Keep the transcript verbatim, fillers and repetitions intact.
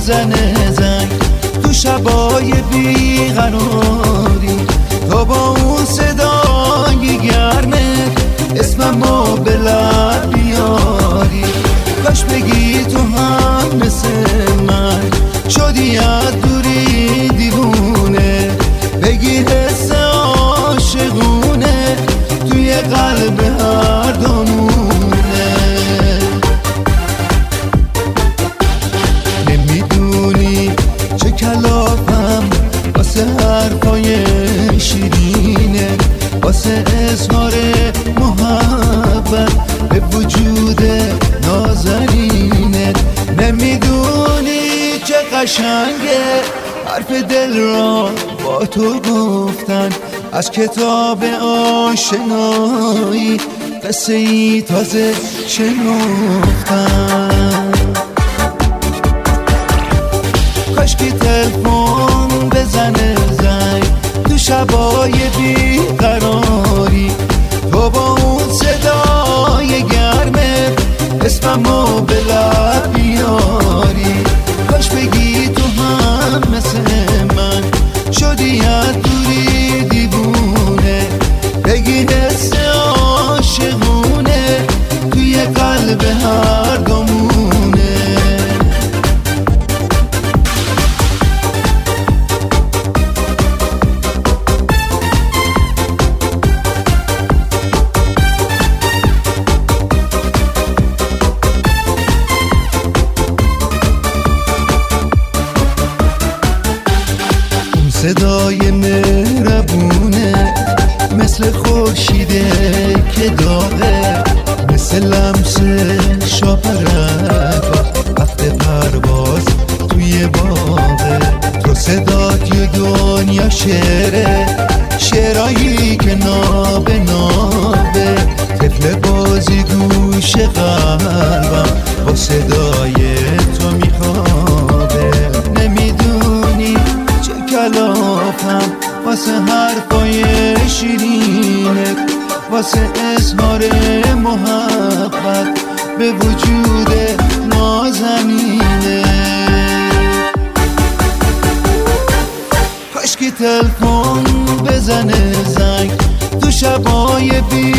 بزنه زنگ تو شبای بیقراری، تو با اون صدای گرمت اسممو به لب بیاری. کاش بگی تو هم مثل من شدی از دوری دیوونه، بگی حس عاشقونه توی قلب هر دومونه. نمیدونی چه کلافم واسه حرفای شیرینه، واسه اظهار محبت به وجود نازنینه. نمیدونی چه قشنگه حرف دل را با تو گفتن، از کتاب آشنایی قصه ای تازه شنفتن. کاش که تلفن بزنه زنگ تو شبای بیقراری، تو با اون صدای گرمه اسممو به لب بیاری. کاش بگی تو هم مثل من شدی از دوری دیوونه، بگی حس عاشقونه توی قلب هر دومونه. صدای مهربونه مثل خورشیده که داغه، مثل لمس شاپرک وقت پرواز توی باغه. تو صدات یه دنیا شعره، شعرهایی که نابه نابه، طفل بازی گوش قلبم با صدای تو میخوابه. نمیدونی چه کلافم واسه حرفای شیرینت، واسه اظهار محبت به وجود نازنینه. کاش که تلفن بزنه زنگ تو شبای بی